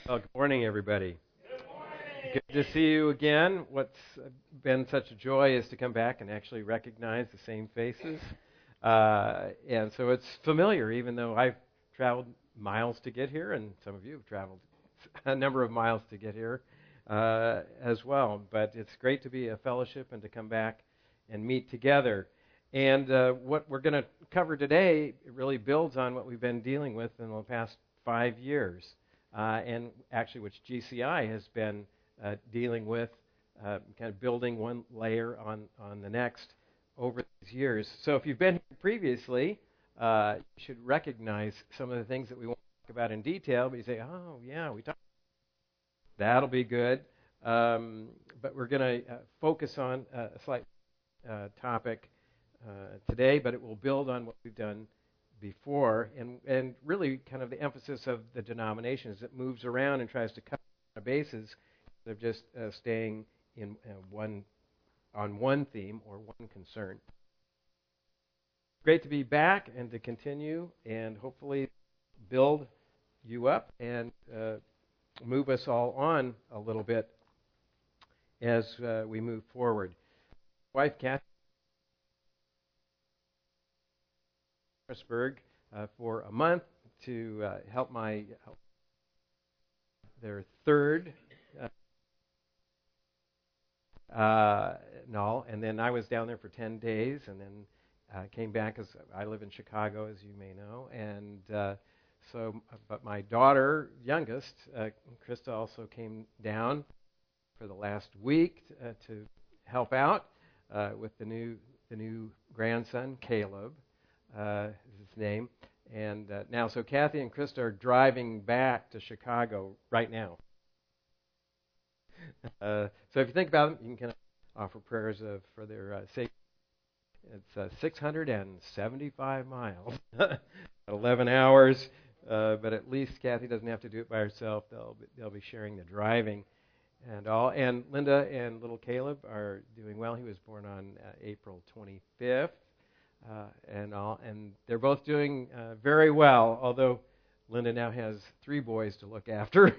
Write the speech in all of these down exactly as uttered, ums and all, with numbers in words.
Well, good morning, everybody. Good to see you again. What's been such a joy is to come back and actually recognize the same faces. Uh, and so it's familiar, even though I've traveled miles to get here, and some of you have traveled a number of miles to get here uh, as well. But it's great to be a fellowship and to come back and meet together. And uh, what we're going to cover today really builds on what we've been dealing with in the past five years. Uh, and actually which G C I has been uh, dealing with, uh, kind of building one layer on, on the next over these years. So if you've been here previously, uh, you should recognize some of the things that we won't talk about in detail, but you say, oh, yeah, we talked. That'll be good. Um, but we're going to uh, focus on uh, a slight uh, topic uh, today, but it will build on what we've done before, and and really kind of the emphasis of the denomination is it moves around and tries to cover the bases instead of just uh, staying in uh, one on one theme or one concern. Great to be back and to continue and hopefully build you up and uh, move us all on a little bit as uh, we move forward. Wife Kathy Harrisburg uh, for a month to uh, help my uh, their third uh, uh, no, and then I was down there for ten days, and then uh, came back as I live in Chicago, as you may know, and uh, so. But my daughter, youngest, uh, Krista, also came down for the last week uh, to help out uh, with the new the new grandson, Caleb. Uh, is his name. And uh, now, so Kathy and Krista are driving back to Chicago right now. Uh, so if you think about them, you can kind of offer prayers of, for their uh, safety. It's uh, six hundred seventy-five miles, eleven hours, uh, but at least Kathy doesn't have to do it by herself. They'll be, they'll be sharing the driving and all. And Linda and little Caleb are doing well. He was born on uh, April twenty-fifth. Uh, and all, and they're both doing uh, very well, although Linda now has three boys to look after.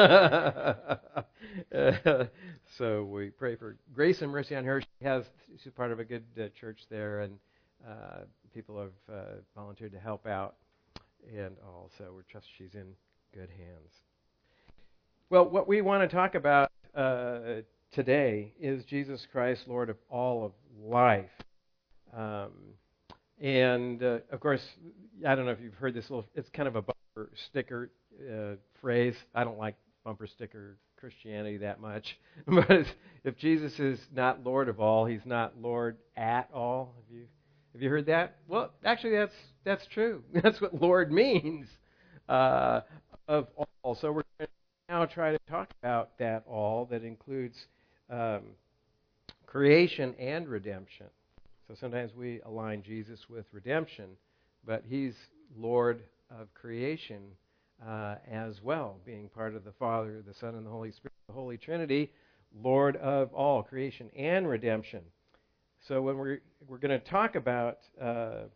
uh, so we pray for grace and mercy on her. She has she's part of a good uh, church there, and uh, people have uh, volunteered to help out, and all. So we trust she's in good hands. Well, what we want to talk about uh, today is Jesus Christ, Lord of all of life. Um, And, uh, of course, I don't know if you've heard this little, it's kind of a bumper sticker uh, phrase. I don't like bumper sticker Christianity that much. But if Jesus is not Lord of all, he's not Lord at all. Have you have you heard that? Well, actually, that's that's true. That's what Lord means, uh, of all. So we're going to now try to talk about that all that includes um, creation and redemption. So sometimes we align Jesus with redemption, but he's Lord of creation uh, as well, being part of the Father, the Son, and the Holy Spirit, the Holy Trinity, Lord of all creation and redemption. So when we're we're going to talk about uh,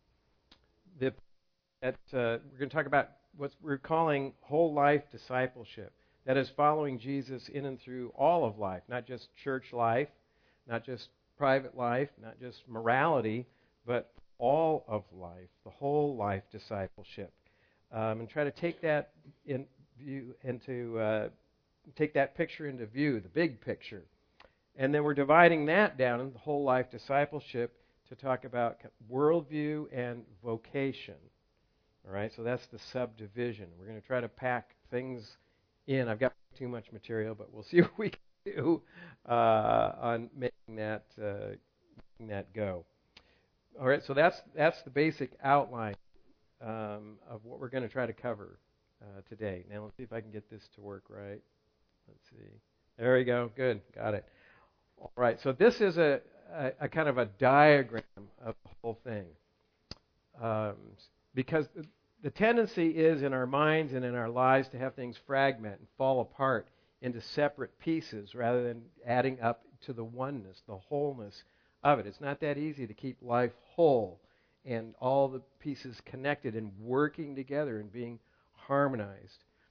the that uh, we're going to talk about what we're calling whole life discipleship. That is following Jesus in and through all of life, not just church life, not just private life, not just morality, but all of life, the whole life discipleship, um, and try to take that in view into uh, take that picture into view, the big picture, and then we're dividing that down in the whole life discipleship to talk about worldview and vocation. All right, so that's the subdivision. We're going to try to pack things in. I've got too much material, but we'll see what we can do uh, on making that uh, making that go. All right, so that's that's the basic outline um, of what we're going to try to cover uh, today. Now let's see if I can get this to work right. Let's see. There we go. Good, got it. All right, so this is a, a, a kind of a diagram of the whole thing, um, because the, the tendency is in our minds and in our lives to have things fragment and fall apart into separate pieces rather than adding up to the oneness, the wholeness of it. It's not that easy to keep life whole and all the pieces connected and working together and being harmonized.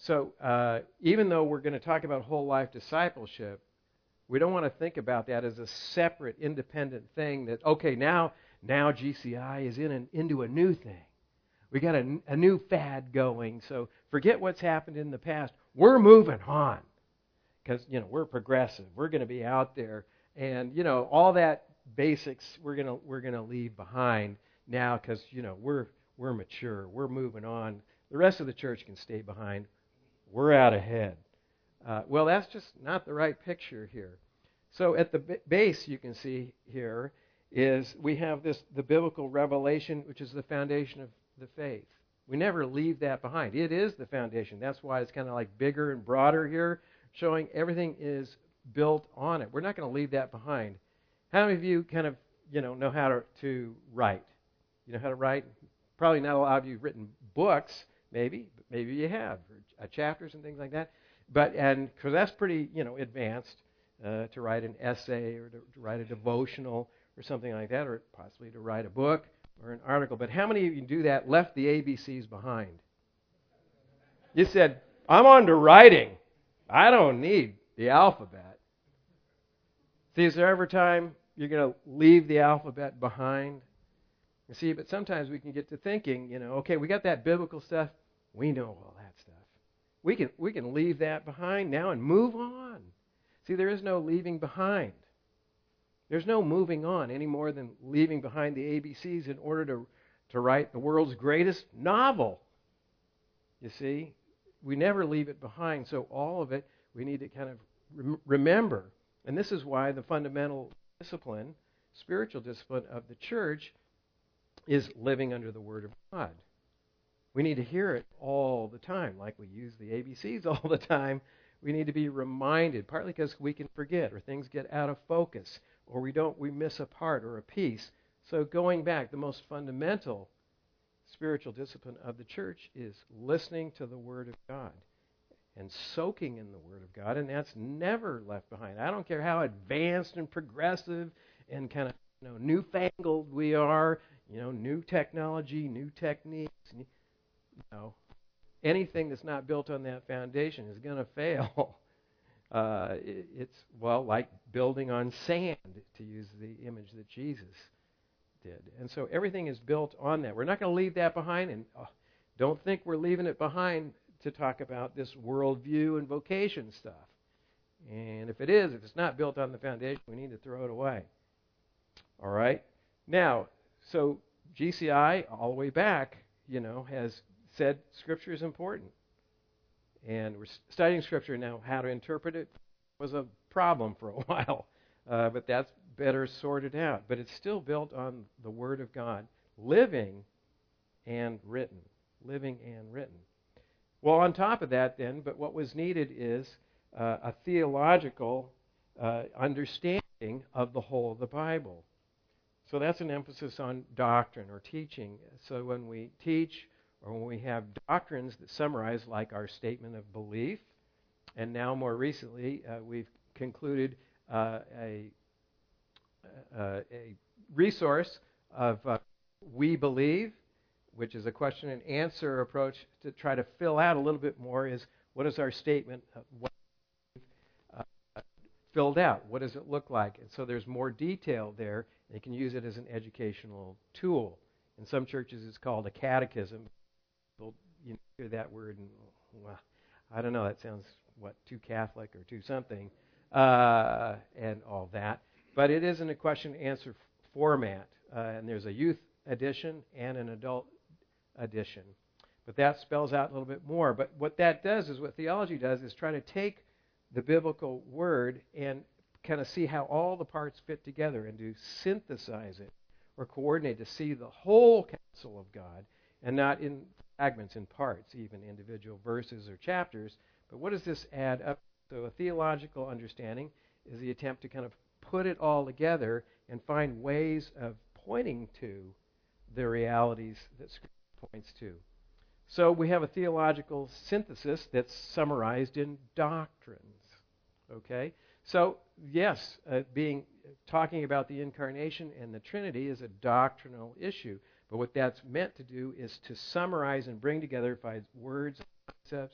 So uh, even though we're going to talk about whole life discipleship, we don't want to think about that as a separate, independent thing that, okay, now now G C I is in an, into a new thing. We got a, a new fad going, so forget what's happened in the past. We're moving on because, you know, we're progressive. We're going to be out there, and, you know, all that basics we're going to we're going to leave behind now because, you know, we're we're mature. We're moving on. The rest of the church can stay behind. We're out ahead. Uh, well, that's just not the right picture here. So at the b- base, you can see here is we have this the biblical revelation, which is the foundation of the faith. We never leave that behind. It is the foundation. That's why it's kind of like bigger and broader here, showing everything is built on it. We're not going to leave that behind. How many of you kind of, you know, know how to, to write? You know how to write? Probably not a lot of you have written books, maybe, but maybe you have, or chapters and things like that. But and because that's pretty, you know, advanced uh, to write an essay or to, to write a devotional or something like that, or possibly to write a book or an article. But how many of you do that left the A B Cs behind? You said, I'm on to writing. I don't need the alphabet. See, is there ever time you're going to leave the alphabet behind? You see, but sometimes we can get to thinking, you know, okay, we got that biblical stuff. We know all that stuff. We can we can leave that behind now and move on. See, there is no leaving behind. There's no moving on any more than leaving behind the A B Cs in order to, to write the world's greatest novel. You see, we never leave it behind. So all of it we need to kind of rem- remember. And this is why the fundamental discipline, spiritual discipline of the church is living under the Word of God. We need to hear it all the time, like we use the A B Cs all the time. We need to be reminded, partly because we can forget or things get out of focus or we don't we miss a part or a piece. So going back, the most fundamental spiritual discipline of the church is listening to the Word of God and soaking in the Word of God, and that's never left behind. I don't care how advanced and progressive and kind of, you know, newfangled we are, you know, new technology, new techniques, you know, anything that's not built on that foundation is going to fail. Uh, it, it's, well, like building on sand, to use the image that Jesus did. And so everything is built on that. We're not going to leave that behind, and oh, don't think we're leaving it behind to talk about this worldview and vocation stuff. And if it is, if it's not built on the foundation, we need to throw it away. All right? Now, so G C I, all the way back, you know, has said Scripture is important. And we're studying Scripture now. How to interpret it was a problem for a while. Uh, but that's better sorted out. But it's still built on the Word of God, living and written. Living and written. Well, on top of that then, but what was needed is uh, a theological uh, understanding of the whole of the Bible. So that's an emphasis on doctrine or teaching. So when we teach or when we have doctrines that summarize, like our statement of belief, and now more recently uh, we've concluded uh, a, uh, a resource of uh, We Believe, which is a question and answer approach to try to fill out a little bit more is what is our statement of what uh, filled out? What does it look like? And so there's more detail there. And you can use it as an educational tool. In some churches it's called a catechism. People, you know, hear that word and, well, I don't know, that sounds, what, too Catholic or too something, uh, and all that. But it is in a question and answer f- format. Uh, and there's a youth edition and an adult edition. But that spells out a little bit more. But what that does is, what theology does, is try to take the biblical word and kind of see how all the parts fit together and to synthesize it or coordinate to see the whole counsel of God and not in fragments, in parts, even individual verses or chapters. But what does this add up? So a theological understanding is the attempt to kind of put it all together and find ways of pointing to the realities that Scripture points to. So we have a theological synthesis that's summarized in doctrines. Okay? So, yes, uh, being talking about the incarnation and the Trinity is a doctrinal issue. But what that's meant to do is to summarize and bring together by words, concepts,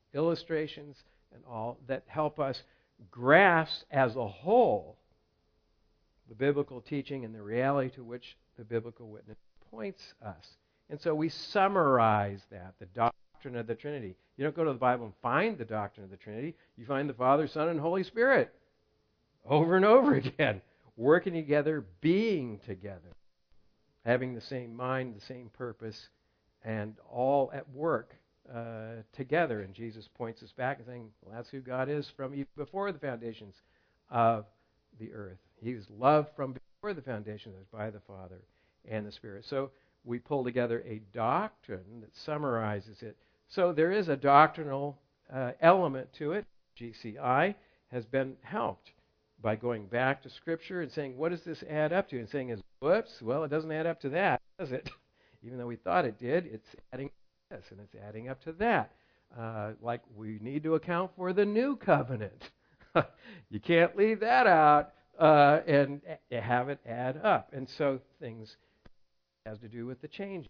illustrations and all that help us grasp as a whole the biblical teaching and the reality to which the biblical witness points us. And so we summarize that, the doctrine of the Trinity. You don't go to the Bible and find the doctrine of the Trinity. You find the Father, Son, and Holy Spirit over and over again, working together, being together, having the same mind, the same purpose, and all at work uh, together. And Jesus points us back and saying, well, that's who God is from even before the foundations of the earth. He was loved from before the foundations by the Father and the Spirit. So we pull together a doctrine that summarizes it. So there is a doctrinal uh, element to it. G C I has been helped by going back to Scripture and saying, what does this add up to? And saying, whoops, well, it doesn't add up to that, does it? Even though we thought it did, it's adding to this, and it's adding up to that. Uh, like we need to account for the new covenant. You can't leave that out uh, and have it add up. And so things has to do with the change.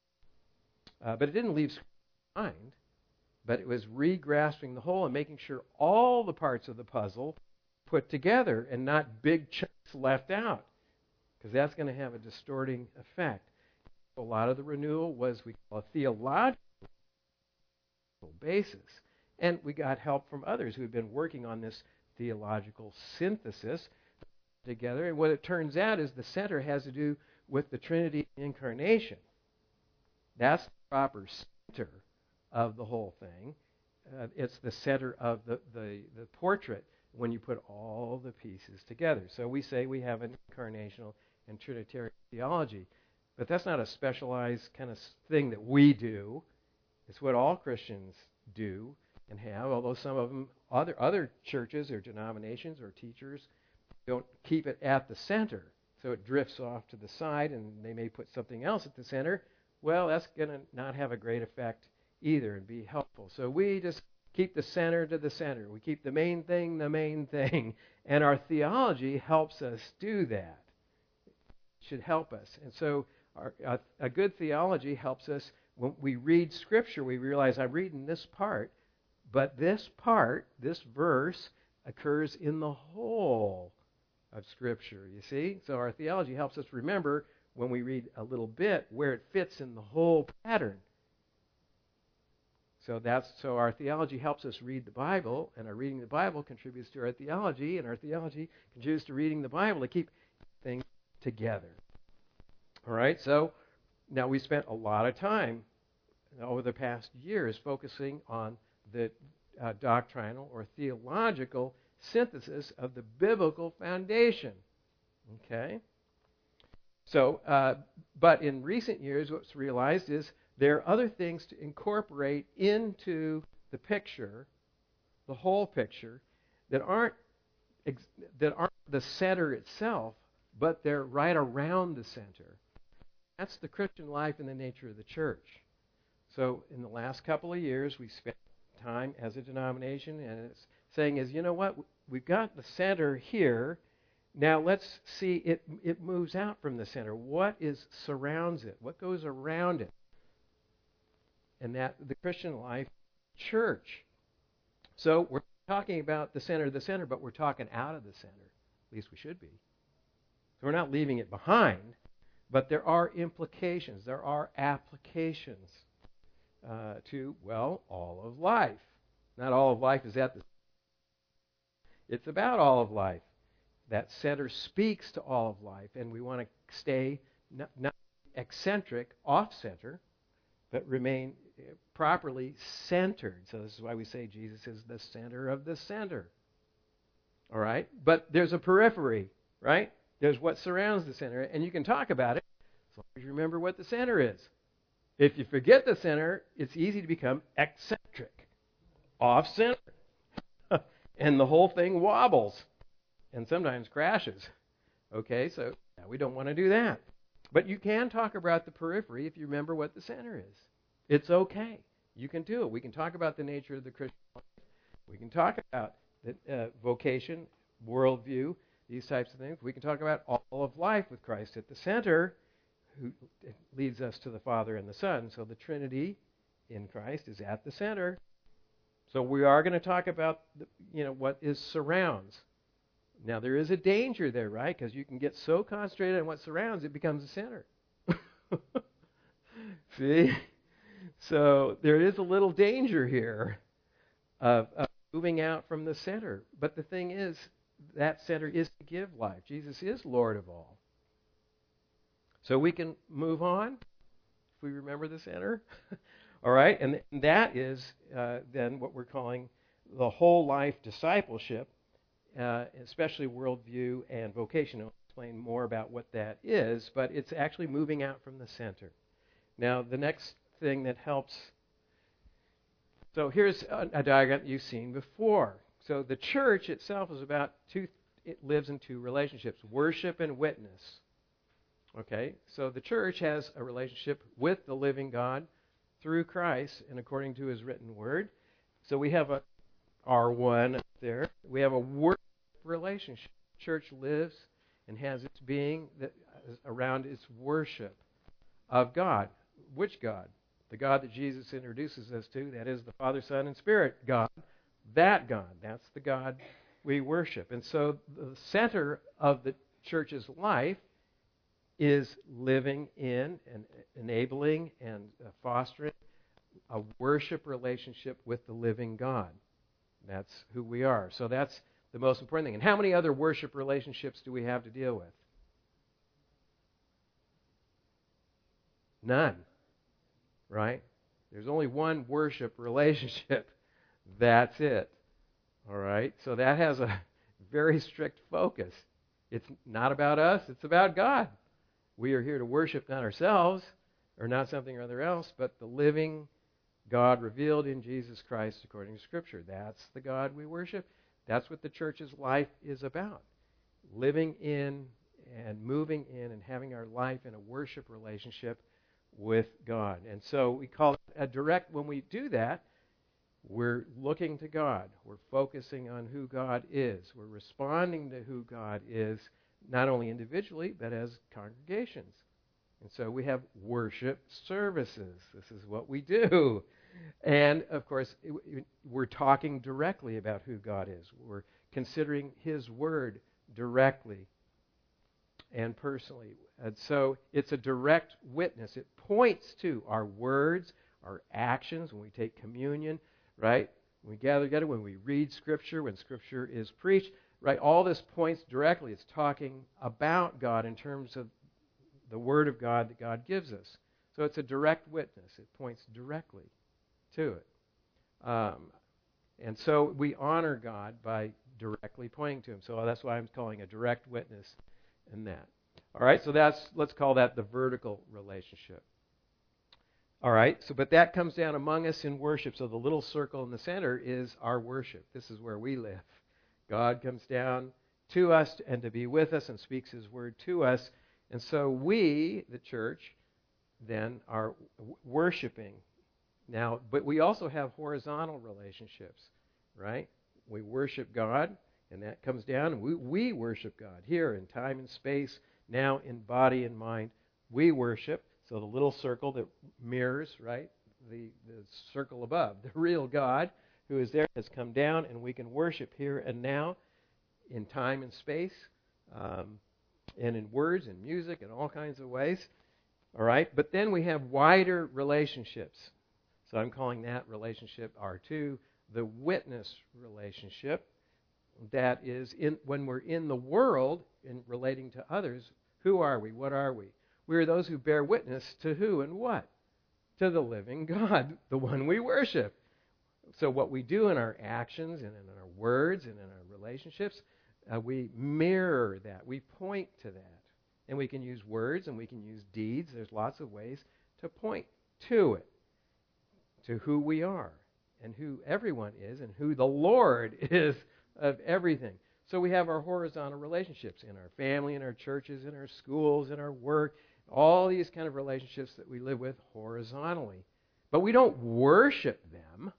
Uh, but it didn't leave Scripture behind, but it was re-grasping the whole and making sure all the parts of the puzzle put together and not big chunks left out, because that's going to have a distorting effect. A lot of the renewal was we call a theological basis, and we got help from others who had been working on this theological synthesis together. And what it turns out is the center has to do with the Trinity incarnation. That's the proper center of the whole thing. Uh, it's the center of the, the, the portrait when you put all the pieces together. So we say we have an incarnational and Trinitarian theology. But that's not a specialized kind of thing that we do. It's what all Christians do and have, although some of them, other, other churches or denominations or teachers don't keep it at the center. So it drifts off to the side and they may put something else at the center. Well, that's going to not have a great effect either and be helpful. So we just keep the center to the center. We keep the main thing the main thing. And our theology helps us do that. It should help us. And so our, a, a good theology helps us. When we read Scripture, we realize I'm reading this part, but this part, this verse, occurs in the whole of Scripture, you see? So our theology helps us remember when we read a little bit where it fits in the whole pattern. So that's so our theology helps us read the Bible, and our reading the Bible contributes to our theology, and our theology contributes to reading the Bible to keep things together. All right, so now we spent a lot of time over the past years focusing on the uh, doctrinal or theological synthesis of the biblical foundation. Okay? So, uh, but in recent years, what's realized is there are other things to incorporate into the picture, the whole picture, that aren't ex- that aren't the center itself, but they're right around the center. That's the Christian life and the nature of the church. So in the last couple of years, we spent time as a denomination, and it's saying is, you know what, we've got the center here. Now let's see it. It moves out from the center. What is surrounds it? What goes around it? And that the Christian life, church. So we're talking about the center of the center, but we're talking out of the center. At least we should be. So we're not leaving it behind, but there are implications. There are applications uh, to, well, all of life. Not all of life is at the It's about all of life. That center speaks to all of life, and we want to stay not, not eccentric, off-center, but remain properly centered. So this is why we say Jesus is the center of the center. All right? But there's a periphery, right? There's what surrounds the center, and you can talk about it as long as you remember what the center is. If you forget the center, it's easy to become eccentric, off-center, and the whole thing wobbles and sometimes crashes. Okay, so yeah, we don't want to do that. But you can talk about the periphery if you remember what the center is. It's okay. You can do it. We can talk about the nature of the Christian life. We can talk about the uh, vocation, worldview, these types of things. We can talk about all of life with Christ at the center, who leads us to the Father and the Son. So the Trinity in Christ is at the center. So we are going to talk about, the, you know, what is surrounds. Now, there is a danger there, right? Because you can get so concentrated on what surrounds, it becomes the center. See? So there is a little danger here of, of moving out from the center. But the thing is, that center is to give life. Jesus is Lord of all. So we can move on if we remember the center. All right? And that is uh, then what we're calling the whole life discipleship, uh, especially worldview and vocation. I'll explain more about what that is, but it's actually moving out from the center. Now, the next thing that helps. So here's a, a diagram that you've seen before. So the church itself is about two, it lives in two relationships, worship and witness. Okay, so the church has a relationship with the living God through Christ and according to his written word. So we have a R one up there. We have a worship relationship. The church lives and has its being that around its worship of God. Which God? The God that Jesus introduces us to, that is the Father, Son, and Spirit God. That God. That's the God we worship. And so the center of the church's life is living in and enabling and fostering a worship relationship with the living God. That's who we are. So that's the most important thing. And how many other worship relationships do we have to deal with? None. Right? There's only one worship relationship. That's it. All right? So that has a very strict focus. It's not about us. It's about God. We are here to worship not ourselves or not something or other else, but the living God revealed in Jesus Christ according to Scripture. That's the God we worship. That's what the church's life is about. Living in and moving in and having our life in a worship relationship with God. And so we call it a direct, when we do that, we're looking to God. We're focusing on who God is. We're responding to who God is, not only individually, but as congregations. And so we have worship services. This is what we do. And, of course, it, we're talking directly about who God is. We're considering His Word directly and personally. And so it's a direct witness. It points to our words, our actions, when we take communion, right? When we gather together, when we read Scripture, when Scripture is preached, right? All this points directly. It's talking about God in terms of the Word of God that God gives us. So it's a direct witness. It points directly to it. Um, and so we honor God by directly pointing to Him. So that's why I'm calling a direct witness in that. All right, so that's, let's call that the vertical relationship. All right, so but that comes down among us in worship. So the little circle in the center is our worship. This is where we live. God comes down to us and to be with us and speaks His word to us. And so we, the church, then are worshiping. Now, but we also have horizontal relationships, right? We worship God, and that comes down, and we, we worship God here in time and space, now in body and mind. We worship. So the little circle that mirrors, right, the, the circle above, the real God who is there has come down, and we can worship here and now in time and space, um, and in words and music and all kinds of ways. All right, but then we have wider relationships. So I'm calling that relationship R two, the witness relationship. That is, in when we're in the world in relating to others, who are we? What are we? We are those who bear witness to who and what? To the living God, the one we worship. So what we do in our actions and in our words and in our relationships, uh, we mirror that. We point to that. And we can use words and we can use deeds. There's lots of ways to point to it, to who we are and who everyone is and who the Lord is of everything. So we have our horizontal relationships in our family, in our churches, in our schools, in our work, all these kind of relationships that we live with horizontally. But we don't worship them.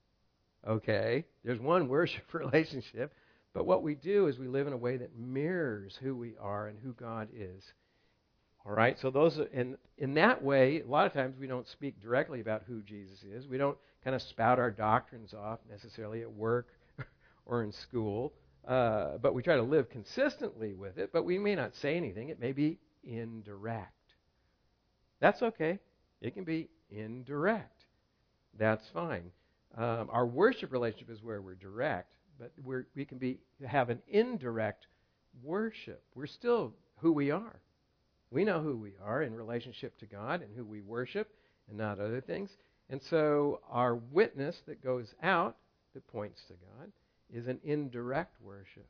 Okay? There's one worship relationship. But what we do is we live in a way that mirrors who we are and who God is. All right, so those are, and in that way, a lot of times we don't speak directly about who Jesus is. We don't kind of spout our doctrines off necessarily at work or in school, uh, but we try to live consistently with it. But we may not say anything. It may be indirect. That's okay. It can be indirect. That's fine. Um, our worship relationship is where we're direct, but we're, we can be have an indirect worship. We're still who we are. We know who we are in relationship to God and who we worship and not other things. And so our witness that goes out, that points to God, is an indirect worship.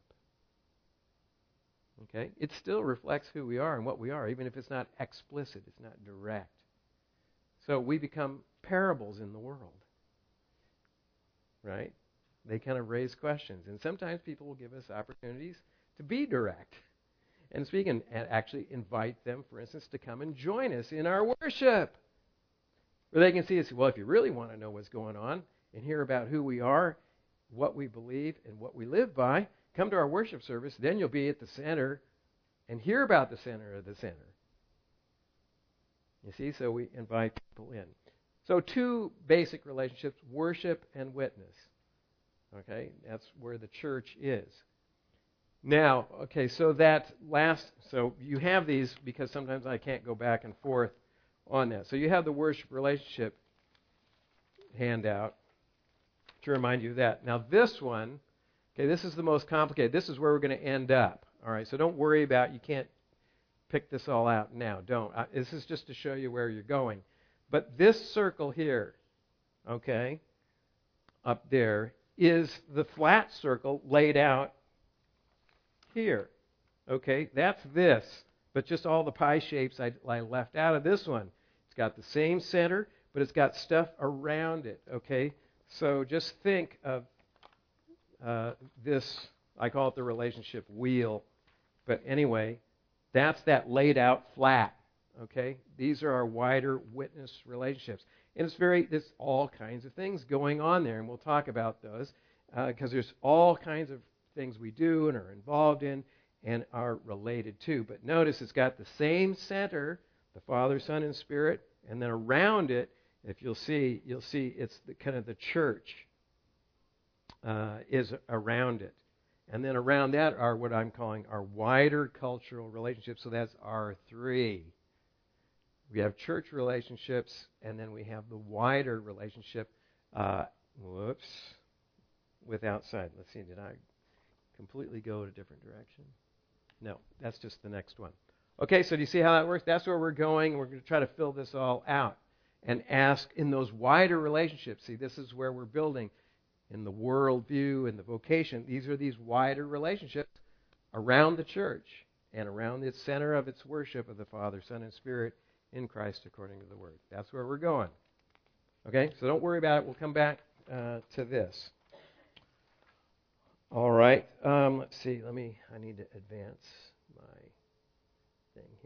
Okay? It still reflects who we are and what we are, even if it's not explicit, it's not direct. So we become parables in the world. Right? They kind of raise questions. And sometimes people will give us opportunities to be direct and speak and, and actually invite them, for instance, to come and join us in our worship. Where they can see us, well, if you really want to know what's going on and hear about who we are, what we believe, and what we live by, come to our worship service. Then you'll be at the center and hear about the center of the center. You see, so we invite people in. So two basic relationships, worship and witness. Okay, that's where the church is. Now, okay, so that last, so you have these because sometimes I can't go back and forth on that. So you have the worship relationship handout to remind you of that. Now this one, okay, this is the most complicated. This is where we're going to end up. All right, so don't worry about, you can't pick this all out now. Don't. Uh, this is just to show you where you're going. But this circle here, okay, up there, is the flat circle laid out here. Okay, that's this. But just all the pie shapes I, I left out of this one. It's got the same center, but it's got stuff around it. Okay, so just think of uh, this, I call it the relationship wheel. But anyway, that's that laid out flat. Okay, these are our wider witness relationships, and it's very there's all kinds of things going on there, and we'll talk about those because uh, there's all kinds of things we do and are involved in and are related to. But notice it's got the same center, the Father, Son, and Spirit, and then around it, if you'll see, you'll see it's the, kind of the church uh, is around it. And then around that are what I'm calling our wider cultural relationships. So that's R three. We have church relationships, and then we have the wider relationship, uh, whoops, with outside. Let's see, did I completely go in a different direction? No, that's just the next one. Okay, so do you see how that works? That's where we're going. We're going to try to fill this all out and ask in those wider relationships. See, this is where we're building in the worldview and the vocation. These are these wider relationships around the church and around the center of its worship of the Father, Son, and Spirit in Christ according to the Word. That's where we're going. Okay, so don't worry about it. We'll come back uh, to this. All right. Um, let's see. Let me. I need to advance my thing here.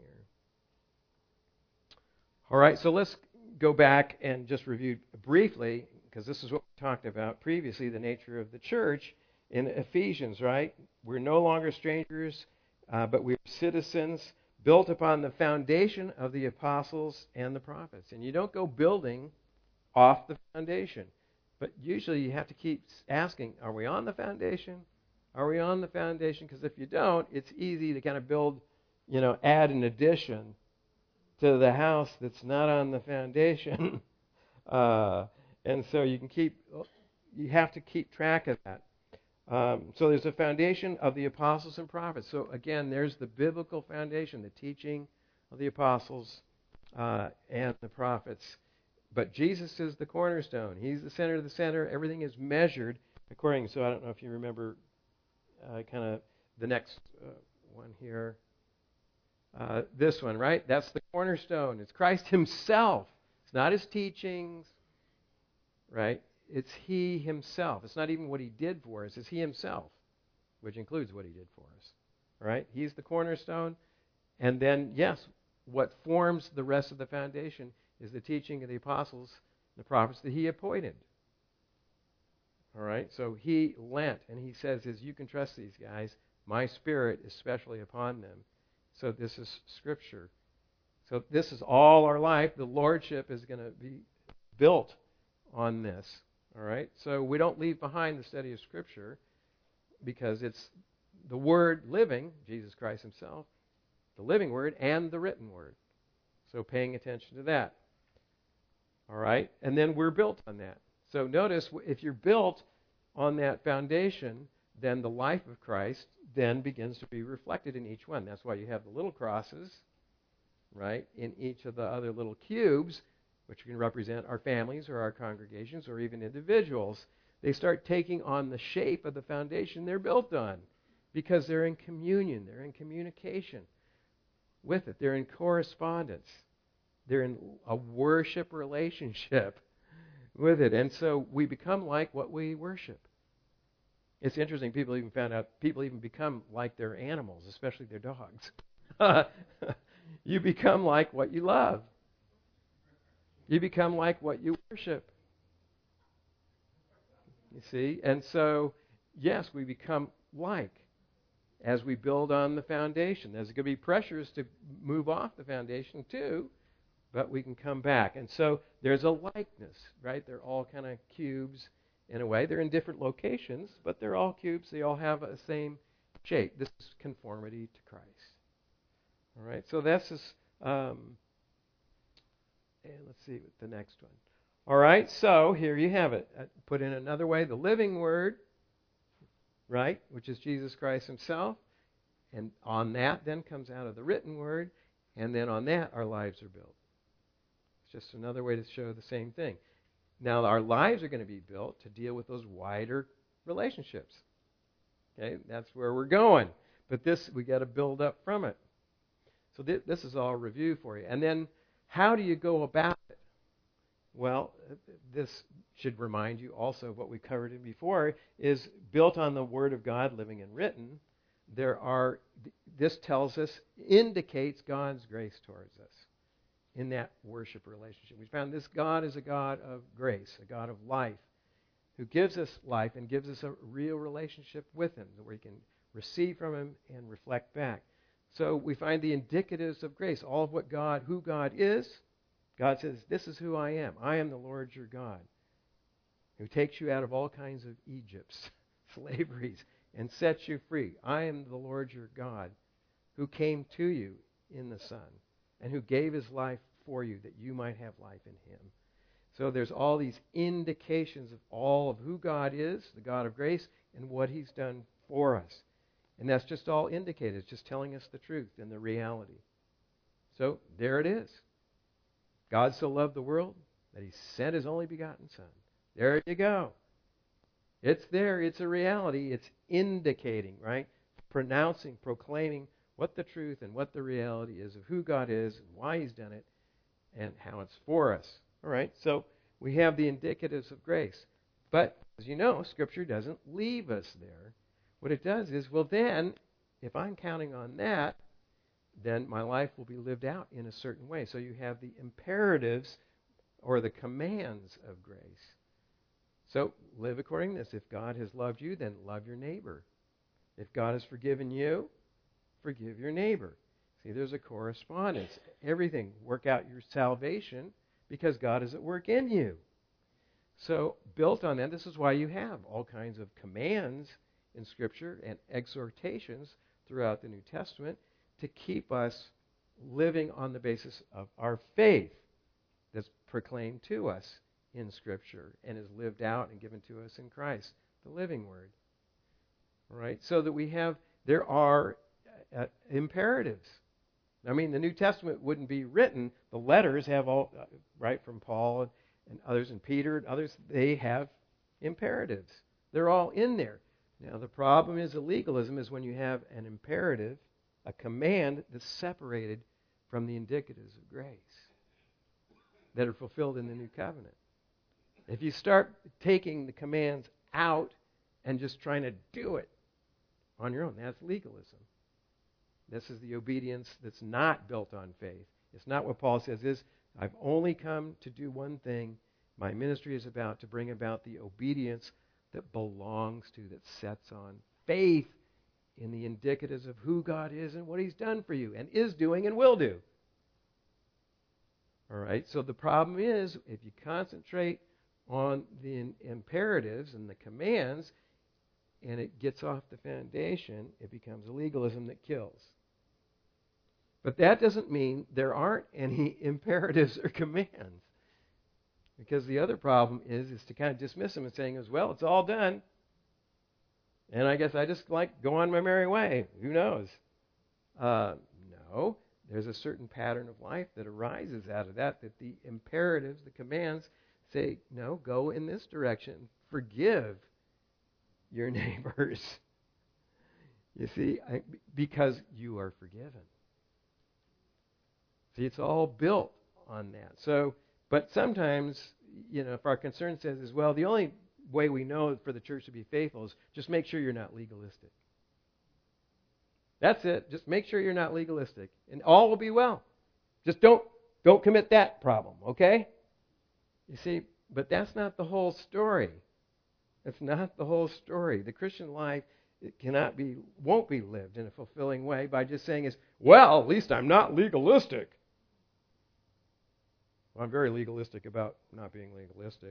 All right. So let's go back and just review briefly, because this is what we talked about previously, the nature of the church in Ephesians. Right? We're no longer strangers, uh, but we're citizens built upon the foundation of the apostles and the prophets. And you don't go building off the foundation. But usually you have to keep asking, are we on the foundation? Are we on the foundation? Because if you don't, it's easy to kind of build, you know, add an addition to the house that's not on the foundation. uh, and so you can keep, you have to keep track of that. Um, so there's a foundation of the apostles and prophets. So again, there's the biblical foundation, the teaching of the apostles uh, and the prophets. But Jesus is the cornerstone. He's the center of the center. Everything is measured according. So I don't know if you remember uh, kind of the next uh, one here. Uh, this one, right? That's the cornerstone. It's Christ himself. It's not his teachings, right? It's he himself. It's not even what he did for us. It's he himself, which includes what he did for us, right? He's the cornerstone. And then, yes, what forms the rest of the foundation is the teaching of the apostles, the prophets that he appointed. All right? So he lent, and he says, as you can trust these guys, my Spirit is specially upon them. So this is Scripture. So this is all our life. The lordship is going to be built on this. All right? So we don't leave behind the study of Scripture because it's the Word living, Jesus Christ himself, the living Word, and the written Word. So paying attention to that. All right? And then we're built on that. So notice, if you're built on that foundation, then the life of Christ then begins to be reflected in each one. That's why you have the little crosses, right, in each of the other little cubes, which can represent our families or our congregations or even individuals. They start taking on the shape of the foundation they're built on because they're in communion, they're in communication with it, they're in correspondence, they're in a worship relationship with it. And so we become like what we worship. It's interesting, people even found out, people even become like their animals, especially their dogs. You become like what you love. You become like what you worship. You see? And so, yes, we become like as we build on the foundation. There's going to be pressures to move off the foundation too, but we can come back. And so there's a likeness, right? They're all kind of cubes in a way. They're in different locations, but they're all cubes. They all have a same shape. This is conformity to Christ. All right, so this is, um, and let's see the next one. All right, so here you have it. I put in another way, the living Word, right, which is Jesus Christ himself. And on that then comes out of the written Word, and then on that our lives are built. It's just another way to show the same thing. Now our lives are going to be built to deal with those wider relationships. Okay, that's where we're going. But this, we got to build up from it. So th- this is all review for you. And then how do you go about it? Well, this should remind you also of what we covered in before, is built on the Word of God, living and written. There are, this tells us, indicates God's grace towards us in that worship relationship. We found this God is a God of grace, a God of life, who gives us life and gives us a real relationship with him, that we can receive from him and reflect back. So we find the indicatives of grace, all of what God, who God is. God says, this is who I am. I am the Lord your God, who takes you out of all kinds of Egypts, slaveries, and sets you free. I am the Lord your God, who came to you in the Son, and who gave his life for you that you might have life in him. So there's all these indications of all of who God is, the God of grace, and what he's done for us. And that's just all indicated. It's just telling us the truth and the reality. So there it is. God so loved the world that he sent his only begotten Son. There you go. It's there. It's a reality. It's indicating, right? Pronouncing, proclaiming what the truth and what the reality is of who God is and why he's done it and how it's for us. All right, so we have the indicatives of grace. But, as you know, Scripture doesn't leave us there. What it does is, well then, if I'm counting on that, then my life will be lived out in a certain way. So you have the imperatives or the commands of grace. So live according to this. If God has loved you, then love your neighbor. If God has forgiven you, forgive your neighbor. See, there's a correspondence. Everything. Work out your salvation because God is at work in you. So built on that, this is why you have all kinds of commands in Scripture and exhortations throughout the New Testament to keep us living on the basis of our faith that's proclaimed to us in Scripture and is lived out and given to us in Christ, the living Word. All right, so that we have, there are uh, imperatives. I mean, the New Testament wouldn't be written. The letters have all, uh, right, from Paul and, and others, and Peter and others, they have imperatives. They're all in there. Now, the problem is, legalism is when you have an imperative, a command that's separated from the indicatives of grace that are fulfilled in the new covenant. If you start taking the commands out and just trying to do it on your own, that's legalism. This is the obedience that's not built on faith. It's not what Paul says is, I've only come to do one thing. My ministry is about to bring about the obedience that belongs to, that sets on faith in the indicatives of who God is and what he's done for you and is doing and will do. All right? So the problem is, if you concentrate on the in- imperatives and the commands, and it gets off the foundation, it becomes a legalism that kills. But that doesn't mean there aren't any imperatives or commands. Because the other problem is, is to kind of dismiss them and saying, as well, it's all done. And I guess I just like go on my merry way. Who knows? Uh, no. There's a certain pattern of life that arises out of that, that the imperatives, the commands, say, no, go in this direction. Forgive your neighbors. You see, I, because you are forgiven. See, it's all built on that. So, but sometimes, you know, if our concern says as well, the only way we know for the church to be faithful is just make sure you're not legalistic. That's it. Just make sure you're not legalistic, and all will be well. Just don't don't commit that problem, okay? You see, but that's not the whole story. That's not the whole story. The Christian life, it cannot be, won't be lived in a fulfilling way by just saying is, well, at least I'm not legalistic. Well, I'm very legalistic about not being legalistic.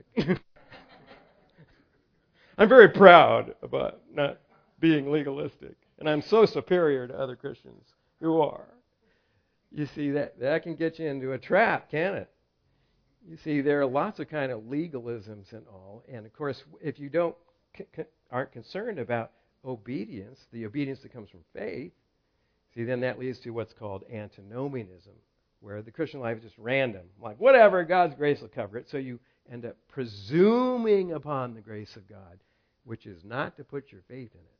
I'm very proud about not being legalistic. And I'm so superior to other Christians who are. You see, that, that can get you into a trap, can't it? You see, there are lots of kind of legalisms and all. And, of course, if you don't c- c- aren't concerned about obedience, the obedience that comes from faith, see, then that leads to what's called antinomianism, where the Christian life is just random. Like, whatever, God's grace will cover it. So you end up presuming upon the grace of God, which is not to put your faith in it.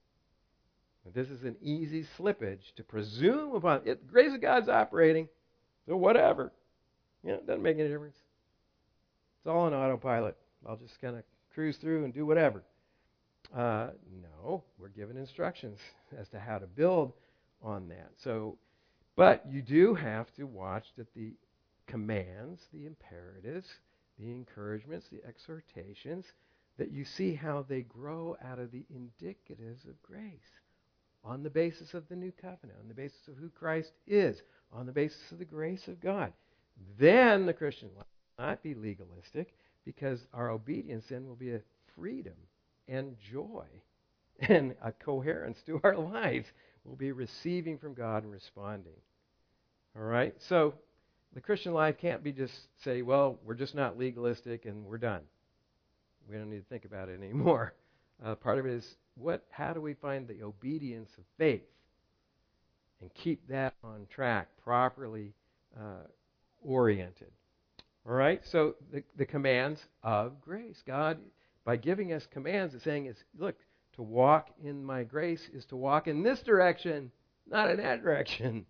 But this is an easy slippage to presume upon it. The grace of God's operating, so whatever. You know, it doesn't make any difference. It's all on autopilot. I'll just kind of cruise through and do whatever. Uh, no, we're given instructions as to how to build on that. So, but you do have to watch that the commands, the imperatives, the encouragements, the exhortations, that you see how they grow out of the indicatives of grace. On the basis of the new covenant, on the basis of who Christ is, on the basis of the grace of God. Then the Christian life will not be legalistic, because our obedience then will be a freedom and joy and a coherence to our lives. We'll be receiving from God and responding. All right? So the Christian life can't be just say, well, we're just not legalistic and we're done. We don't need to think about it anymore. Uh, part of it is, what? How do we find the obedience of faith and keep that on track, properly uh, oriented? All right? So the, the commands of grace. God, by giving us commands, is saying, is look, to walk in my grace is to walk in this direction, not in that direction.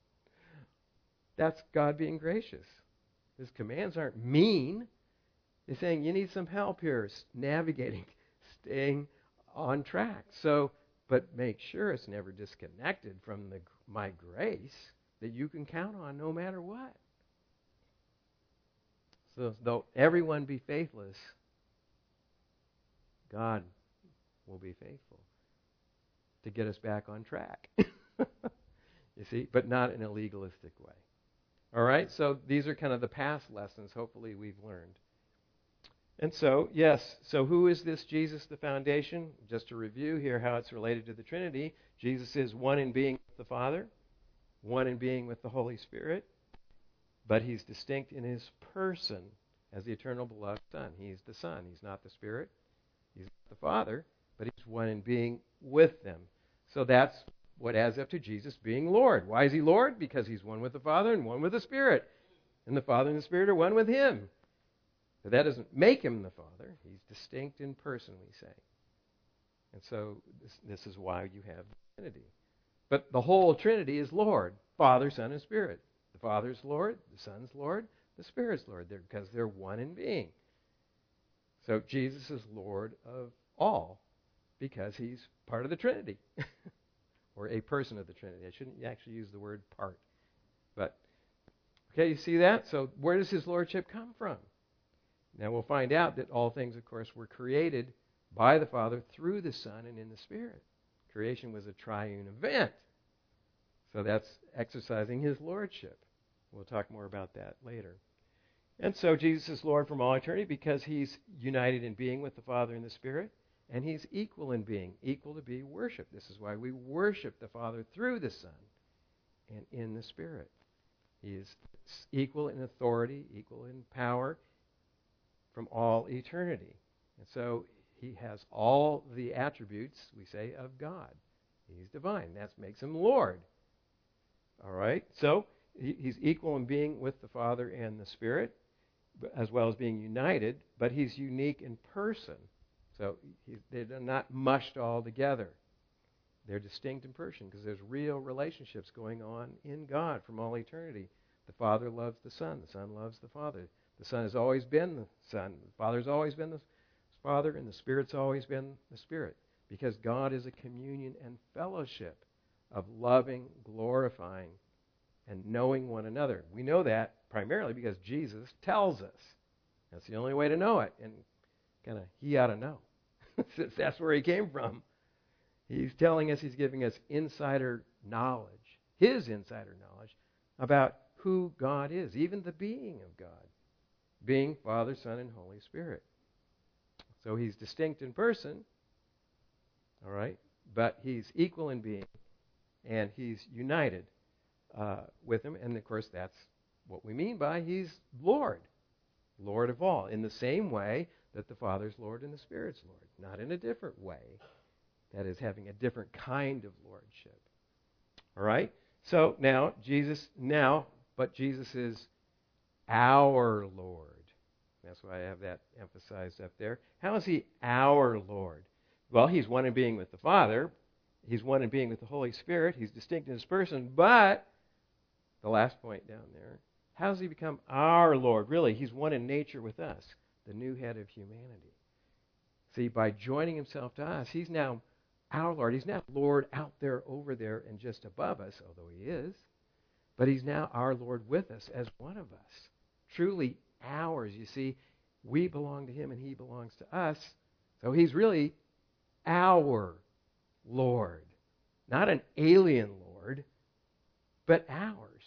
That's God being gracious. His commands aren't mean. He's saying you need some help here navigating, staying on track. So, but make sure it's never disconnected from the my grace that you can count on no matter what. So, though everyone be faithless, God will be faithful to get us back on track. You see, but not in a legalistic way. All right, so these are kind of the past lessons hopefully we've learned. And so, yes, so who is this Jesus, the foundation? Just to review here how it's related to the Trinity. Jesus is one in being with the Father, one in being with the Holy Spirit, but he's distinct in his person as the eternal beloved Son. He's the Son. He's not the Spirit. He's not the Father, but he's one in being with them. So that's what adds up to Jesus being Lord. Why is he Lord? Because he's one with the Father and one with the Spirit. And the Father and the Spirit are one with him. But that doesn't make him the Father. He's distinct in person, we say. And so this, this is why you have the Trinity. But the whole Trinity is Lord, Father, Son, and Spirit. The Father's Lord, the Son's Lord, the Spirit's Lord, they're, because they're one in being. So Jesus is Lord of all because he's part of the Trinity, or a person of the Trinity. I shouldn't actually use the word part. But, okay, you see that? So where does his lordship come from? Now we'll find out that all things, of course, were created by the Father through the Son and in the Spirit. Creation was a triune event. So that's exercising his lordship. We'll talk more about that later. And so Jesus is Lord from all eternity because he's united in being with the Father and the Spirit, and he's equal in being, equal to be worshiped. This is why we worship the Father through the Son and in the Spirit. He is equal in authority, equal in power from all eternity. And so he has all the attributes, we say, of God. He's divine. That makes him Lord. All right? So he, he's equal in being with the Father and the Spirit, as well as being united, but he's unique in person. So he, they're not mushed all together. They're distinct in person because there's real relationships going on in God from all eternity. The Father loves the Son. The Son loves the Father. The Son has always been the Son. The Father's always been the Father, and the Spirit's always been the Spirit. Because God is a communion and fellowship of loving, glorifying, and knowing one another. We know that primarily because Jesus tells us. That's the only way to know it. And kind of, he ought to know. Since that's where he came from. He's telling us, he's giving us insider knowledge, his insider knowledge, about who God is, even the being of God, being Father, Son, and Holy Spirit. So he's distinct in person, all right, but he's equal in being, and he's united uh, with him. And, of course, that's what we mean by he's Lord, Lord of all, in the same way that the Father's Lord and the Spirit's Lord, not in a different way. That is, having a different kind of lordship. All right? So now, Jesus, now, but Jesus is our Lord. That's why I have that emphasized up there. How is he our Lord? Well, he's one in being with the Father. He's one in being with the Holy Spirit. He's distinct in his person. But, the last point down there, how does he become our Lord? Really, he's one in nature with us, the new head of humanity. See, by joining himself to us, he's now our Lord. He's not Lord out there, over there, and just above us, although he is. But he's now our Lord with us as one of us. Truly ours. You see, we belong to him and he belongs to us. So he's really our Lord. Not an alien Lord, but ours.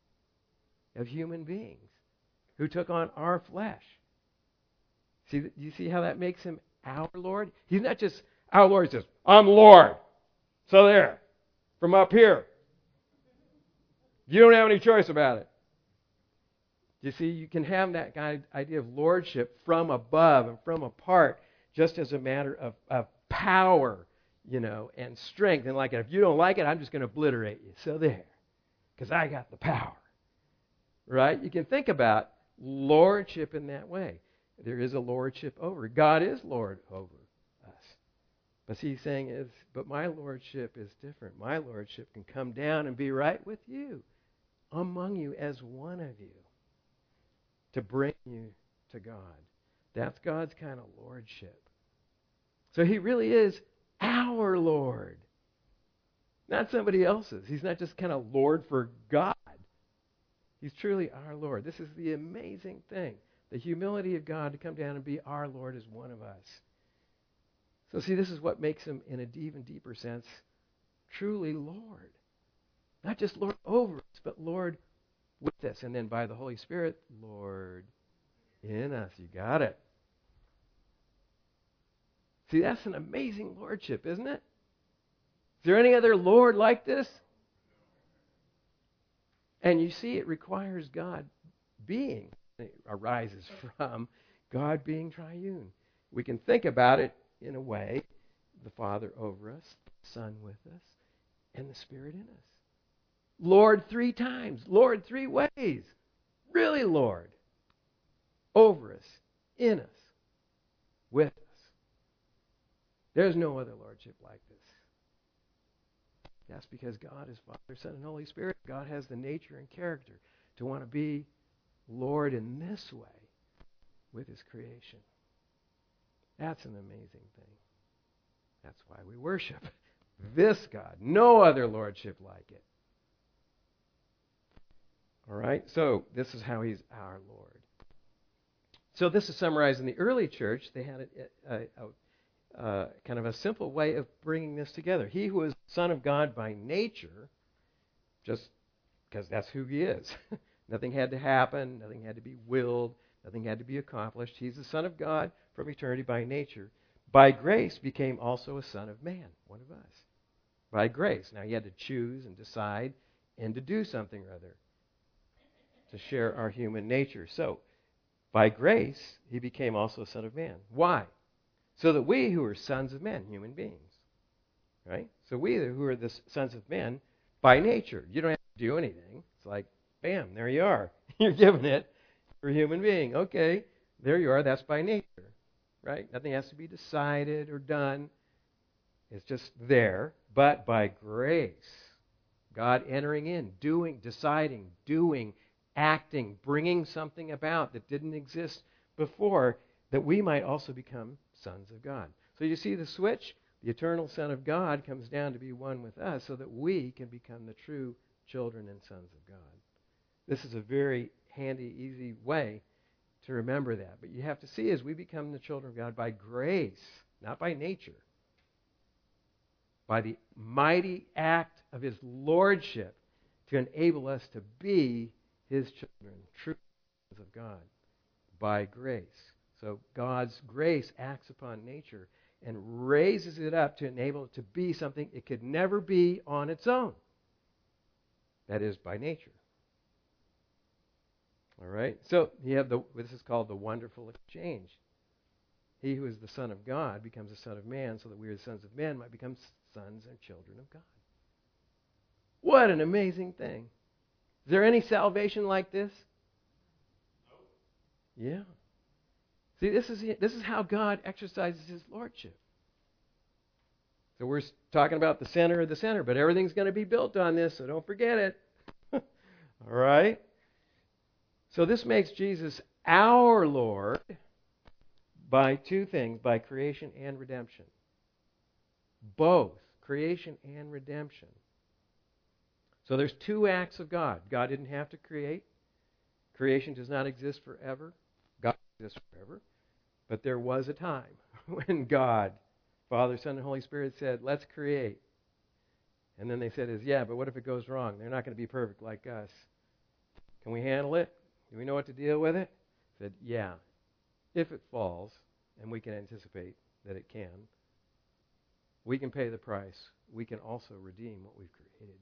Of human beings who took on our flesh. See, you see how that makes him our Lord? He's not just our Lord. He says, I'm Lord. So there, from up here. You don't have any choice about it. You see, you can have that kind of idea of lordship from above and from apart, just as a matter of, of power, you know, and strength. And like, if you don't like it, I'm just going to obliterate you. So there, because I got the power. Right? You can think about lordship in that way. There is a lordship over. God is Lord over us. But see, he's saying is, but my lordship is different. My lordship can come down and be right with you, among you as one of you, to bring you to God. That's God's kind of lordship. So he really is our Lord, not somebody else's. He's not just kind of Lord for God. He's truly our Lord. This is the amazing thing. The humility of God to come down and be our Lord as one of us. So see, this is what makes him, in an even deeper sense, truly Lord. Not just Lord over us, but Lord with us. And then by the Holy Spirit, Lord in us. You got it. See, that's an amazing lordship, isn't it? Is there any other Lord like this? And you see, it requires God being. It arises from God being triune. We can think about it in a way, the Father over us, the Son with us, and the Spirit in us. Lord three times. Lord three ways. Really Lord. Over us, in us, with us. There's no other lordship like this. That's because God is Father, Son, and Holy Spirit. God has the nature and character to want to be Lord in this way with his creation. That's an amazing thing. That's why we worship this God. No other lordship like it. All right? So this is how he's our Lord. So this is summarized in the early church. They had a, a, a Uh, kind of a simple way of bringing this together. He who is Son of God by nature, just because that's who he is, Nothing had to happen. Nothing had to be willed. Nothing had to be accomplished. He's the Son of God from eternity by nature. By grace became also a son of man, one of us. By grace. Now, he had to choose and decide and to do something or other to share our human nature. So, by grace, he became also a son of man. Why? So that we who are sons of men, human beings, right? So we who are the sons of men by nature, you don't have to do anything. It's like, bam, there you are. You're given it. You're a human being. Okay, there you are. That's by nature, right? Nothing has to be decided or done. It's just there. But by grace, God entering in, doing, deciding, doing, acting, bringing something about that didn't exist before, that we might also become sons of God. So you see the switch? The eternal Son of God comes down to be one with us so that we can become the true children and sons of God. This is a very handy, easy way to remember that. But you have to see as we become the children of God by grace, not by nature, by the mighty act of his lordship to enable us to be his children, true sons of God, by grace. So God's grace acts upon nature and raises it up to enable it to be something it could never be on its own. That is, by nature. All right? So you have the, this is called the wonderful exchange. He who is the Son of God becomes the Son of Man so that we, as sons of men, might become sons and children of God. What an amazing thing. Is there any salvation like this? No. Yeah. See, this is this is how God exercises his lordship. So we're talking about the center of the center, but everything's going to be built on this, so don't forget it. All right? So this makes Jesus our Lord by two things, by creation and redemption. Both creation and redemption. So there's two acts of God. God didn't have to create. Creation does not exist forever. God exists forever. But there was a time when God, Father, Son, and Holy Spirit said, let's create. And then they said, is yeah, but what if it goes wrong? They're not going to be perfect like us. Can we handle it? Do we know what to deal with it? Said, yeah. If it falls, and we can anticipate that it can, we can pay the price. We can also redeem what we've created.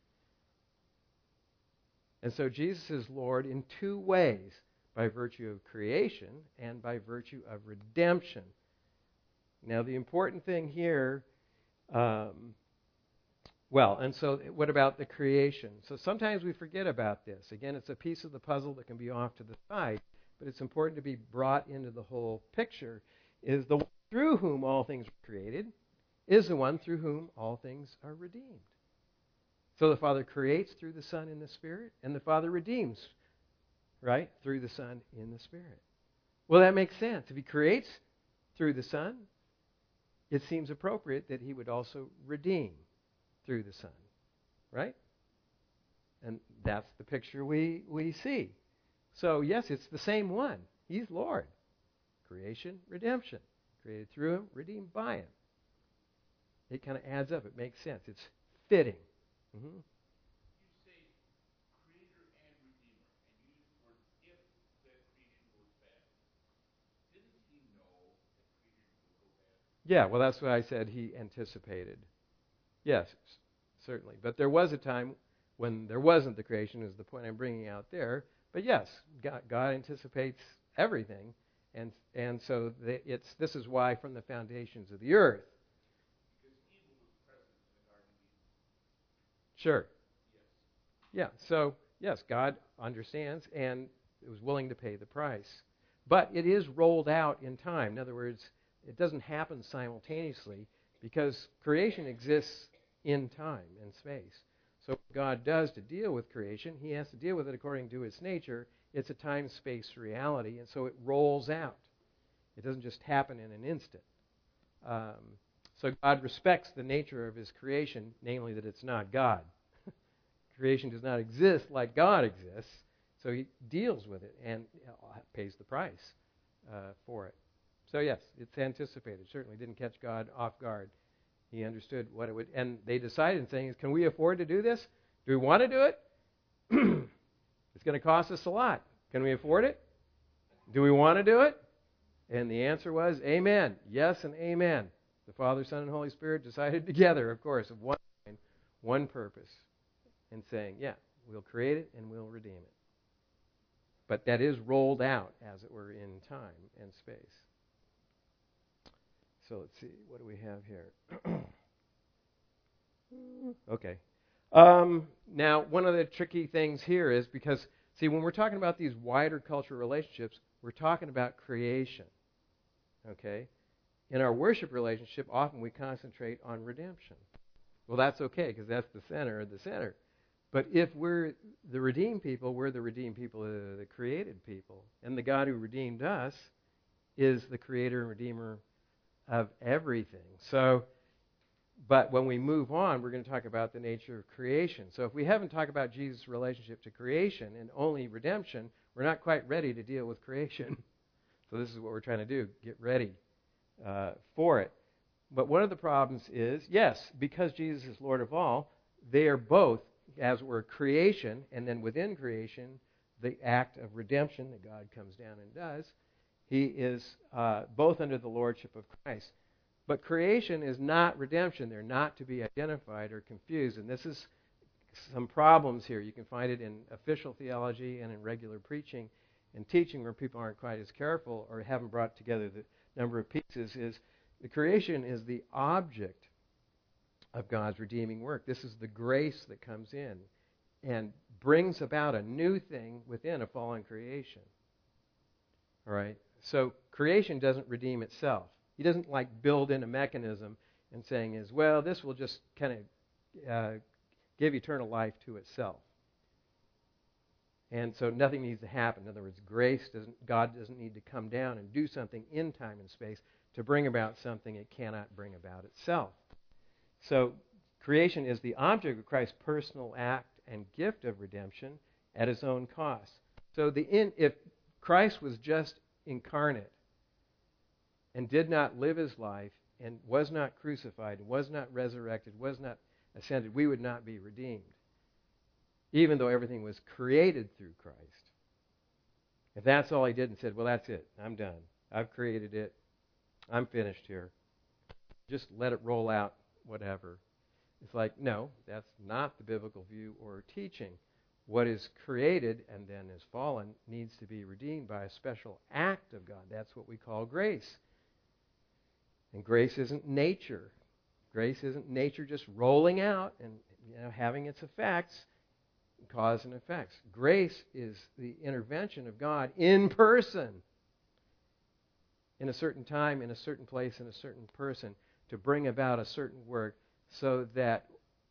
And so Jesus is Lord in two ways, by virtue of creation and by virtue of redemption. Now, the important thing here, um, well, and so what about the creation? So sometimes we forget about this. Again, it's a piece of the puzzle that can be off to the side, but it's important to be brought into the whole picture, is the one through whom all things were created is the one through whom all things are redeemed. So the Father creates through the Son in the Spirit, and the Father redeems, right, through the Son in the Spirit. Well, that makes sense. If he creates through the Son, it seems appropriate that he would also redeem through the Son, right? And that's the picture we, we see. So, yes, it's the same one. He's Lord. Creation, redemption. Created through him, redeemed by him. It kind of adds up. It makes sense. It's fitting. Mm-hmm. You say creator and redeemer, and you use the word if the creation goes bad. Didn't he know that creation would go bad? Yeah, well, that's what I said he anticipated. Yes, certainly. But there was a time when there wasn't the creation, is the point I'm bringing out there. But yes, God, God anticipates everything. And and so the, it's this is why from the foundations of the earth. Because evil was present in the Garden of Eden. Sure. Yes. Yeah, so yes, God understands and was willing to pay the price. But it is rolled out in time. In other words, it doesn't happen simultaneously because creation exists in time and space. So what God does to deal with creation, he has to deal with it according to its nature. It's a time-space reality, and so it rolls out. It doesn't just happen in an instant. Um, so God respects the nature of his creation, namely that it's not God. Creation does not exist like God exists, so he deals with it and pays the price uh, for it. So yes, it's anticipated. Certainly didn't catch God off guard. He understood what it would, and they decided, saying, "Can we afford to do this? Do we want to do it?" The It's going to cost us a lot. Can we afford it? Do we want to do it? And the answer was amen. Yes and amen. The Father, Son, and Holy Spirit decided together, of course, of one mind, one purpose, in saying, yeah, we'll create it and we'll redeem it. But that is rolled out, as it were, in time and space. So let's see, what do we have here? Okay. Um, now, one of the tricky things here is because, see, when we're talking about these wider cultural relationships, we're talking about creation. Okay? In our worship relationship, often we concentrate on redemption. Well, that's okay, because that's the center of the center. But if we're the redeemed people, we're the redeemed people, uh, the created people. And the God who redeemed us is the creator and redeemer of everything. So, but when we move on, we're going to talk about the nature of creation. So if we haven't talked about Jesus' relationship to creation and only redemption, we're not quite ready to deal with creation. So this is what we're trying to do, get ready uh, for it. But one of the problems is, yes, because Jesus is Lord of all, they are both, as it were, creation, and then within creation, the act of redemption that God comes down and does. He is uh, both under the lordship of Christ. But creation is not redemption. They're not to be identified or confused. And this is some problems here. You can find it in official theology and in regular preaching and teaching where people aren't quite as careful or haven't brought together the number of pieces. Is the creation is the object of God's redeeming work. This is the grace that comes in and brings about a new thing within a fallen creation. All right? So creation doesn't redeem itself. He doesn't like build in a mechanism and saying is, well, this will just kind of uh, give eternal life to itself. And so nothing needs to happen. In other words, grace doesn't, God doesn't need to come down and do something in time and space to bring about something it cannot bring about itself. So creation is the object of Christ's personal act and gift of redemption at his own cost. So the in, if Christ was just incarnate and did not live his life and was not crucified, was not resurrected, was not ascended, we would not be redeemed, even though everything was created through Christ. If that's all he did and said, well, that's it, I'm done, I've created it, I'm finished here, just let it roll out, whatever. It's like, no, that's not the biblical view or teaching. What is created and then is fallen needs to be redeemed by a special act of God. That's what we call grace. And grace isn't nature. Grace isn't nature just rolling out and, you know, having its effects, cause and effects. Grace is the intervention of God in person, in a certain time, in a certain place, in a certain person, to bring about a certain work so that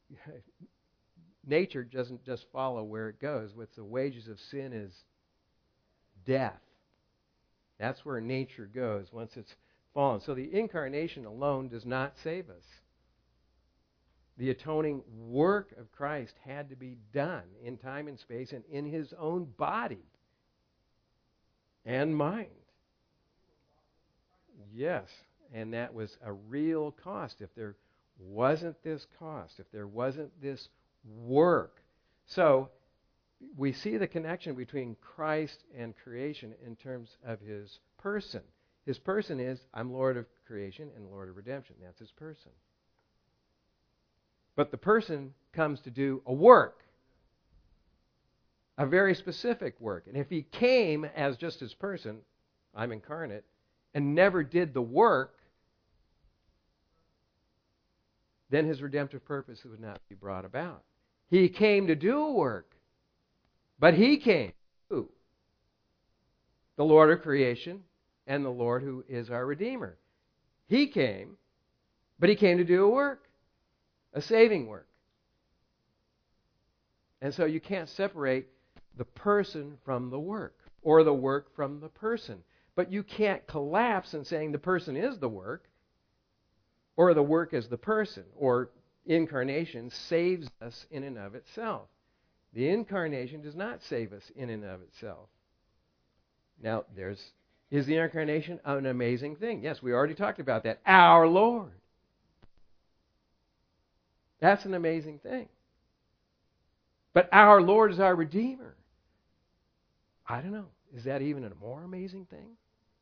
nature doesn't just follow where it goes. What the wages of sin is death. That's where nature goes once it's fallen. So the incarnation alone does not save us. The atoning work of Christ had to be done in time and space and in his own body and mind. Yes, and that was a real cost. If there wasn't this cost, if there wasn't this work. So we see the connection between Christ and creation in terms of his person. His person is, I'm Lord of creation and Lord of redemption. That's his person. But the person comes to do a work, a very specific work. And if he came as just his person, I'm incarnate, and never did the work, then his redemptive purpose would not be brought about. He came to do a work, but he came, who? The Lord of creation and the Lord who is our Redeemer. He came, but he came to do a work, a saving work. And so you can't separate the person from the work, or the work from the person. But you can't collapse in saying the person is the work, or the work is the person, or incarnation saves us in and of itself. The incarnation does not save us in and of itself. Now, there's is the incarnation an amazing thing? Yes, we already talked about that. Our Lord. That's an amazing thing. But our Lord is our Redeemer. I don't know. Is that even a more amazing thing?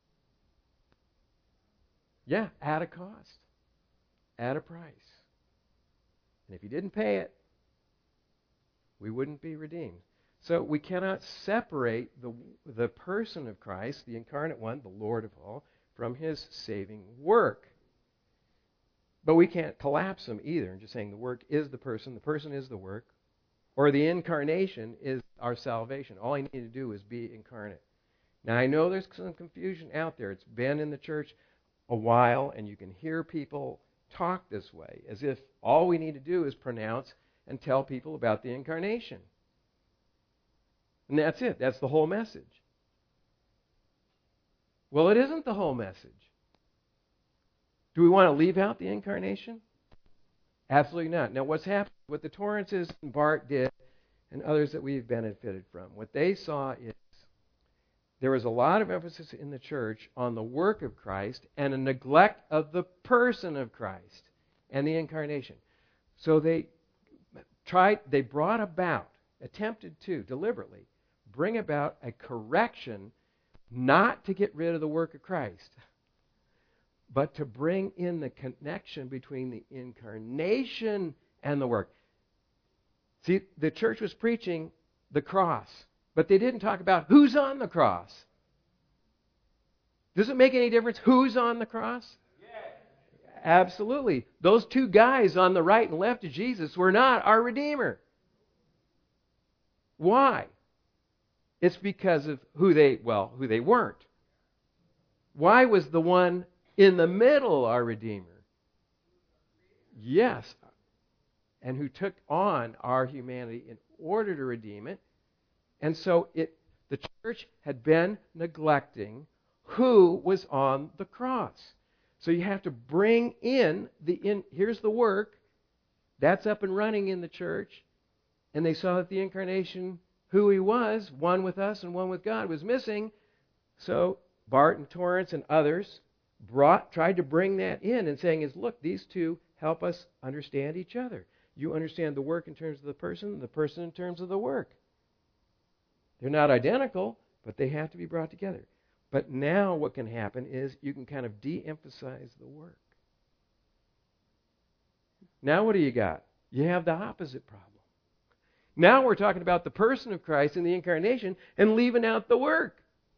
Yeah, at a cost, at a price. And if you didn't pay it, we wouldn't be redeemed. So we cannot separate the, the person of Christ, the incarnate one, the Lord of all, from his saving work. But we can't collapse them either and just saying the work is the person, the person is the work, or the incarnation is our salvation. All I need to do is be incarnate. Now, I know there's some confusion out there. It's been in the church a while, and you can hear people talk this way, as if all we need to do is pronounce and tell people about the incarnation. And that's it. That's the whole message. Well, it isn't the whole message. Do we want to leave out the incarnation? Absolutely not. Now, what's happened, what the Torrances and Bart did, and others that we've benefited from, what they saw is there was a lot of emphasis in the church on the work of Christ and a neglect of the person of Christ and the incarnation. So they tried, they brought about, attempted to, deliberately, bring about a correction not to get rid of the work of Christ, but to bring in the connection between the incarnation and the work. See, the church was preaching the cross, but they didn't talk about who's on the cross. Does it make any difference who's on the cross? Yes. Absolutely. Those two guys on the right and left of Jesus were not our Redeemer. Why? It's because of who they, well, who they weren't. Why was the one in the middle our Redeemer? Yes. And who took on our humanity in order to redeem it. And so it, the church had been neglecting who was on the cross. So you have to bring in the, in, here's the work, that's up and running in the church. And they saw that the incarnation, who he was, one with us and one with God, was missing. So Bart and Torrance and others brought, tried to bring that in and saying is, look, these two help us understand each other. You understand the work in terms of the person, the person in terms of the work. They're not identical, but they have to be brought together. But now what can happen is you can kind of de-emphasize the work. Now what do you got? You have the opposite problem. Now we're talking about the person of Christ in the incarnation and leaving out the work.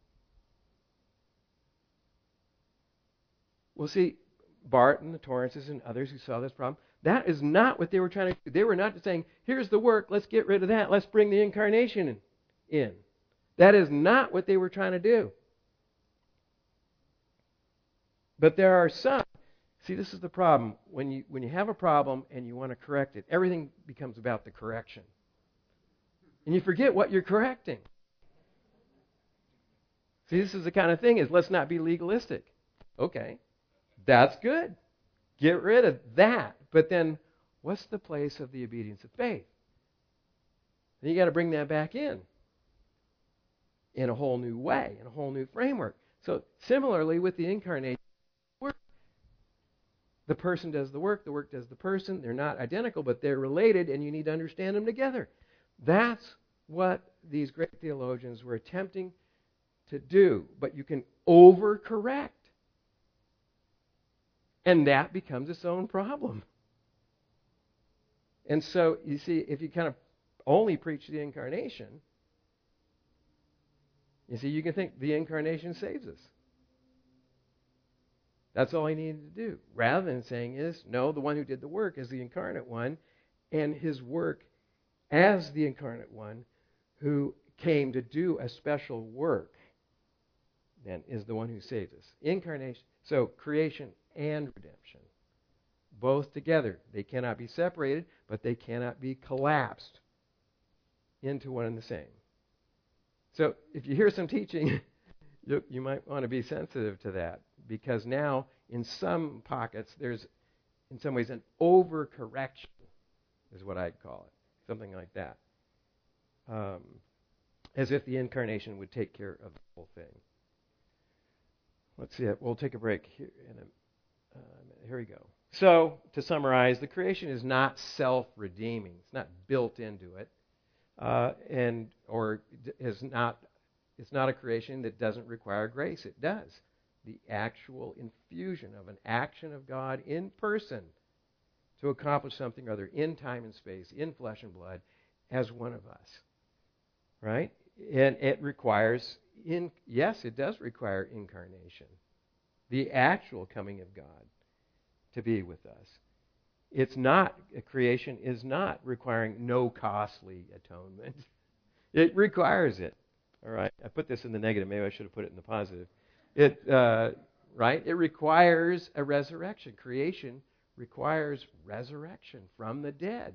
Well, see, Bart and the Torrances and others who saw this problem, that is not what they were trying to do. They were not just saying, here's the work, let's get rid of that, let's bring the incarnation in. in. That is not what they were trying to do. But there are some. See, this is the problem. When you when you have a problem and you want to correct it, everything becomes about the correction. And you forget what you're correcting. See, this is the kind of thing is let's not be legalistic. Okay, that's good. Get rid of that. But then what's the place of the obedience of faith? Then you got to bring that back in. In a whole new way, in a whole new framework. So similarly with the incarnation, work, the person does the work, the work does the person. They're not identical, but they're related, and you need to understand them together. That's what these great theologians were attempting to do. But you can overcorrect. And that becomes its own problem. And so, you see, if you kind of only preach the incarnation, you see, you can think the incarnation saves us. That's all he needed to do. Rather than saying is, no, the one who did the work is the incarnate one, and his work as the incarnate one who came to do a special work, then is the one who saves us. Incarnation, so creation and redemption, both together. They cannot be separated, but they cannot be collapsed into one and the same. So if you hear some teaching, you, you might want to be sensitive to that, because now in some pockets there's in some ways an overcorrection is what I'd call it, something like that, um, as if the incarnation would take care of the whole thing. Let's see it. We'll take a break here in a uh, minute. Here we go. So to summarize, the creation is not self-redeeming. It's not built into it. Uh, and or is not It's not a creation that doesn't require grace. It does. The actual infusion of an action of God in person to accomplish something or other in time and space, in flesh and blood, as one of us. Right? And it requires, in yes, it does require incarnation. The actual coming of God to be with us. It's not, a creation is not requiring no costly atonement. It requires it. All right? I put this in the negative. Maybe I should have put it in the positive. It, uh, right? It requires a resurrection. Creation requires resurrection from the dead.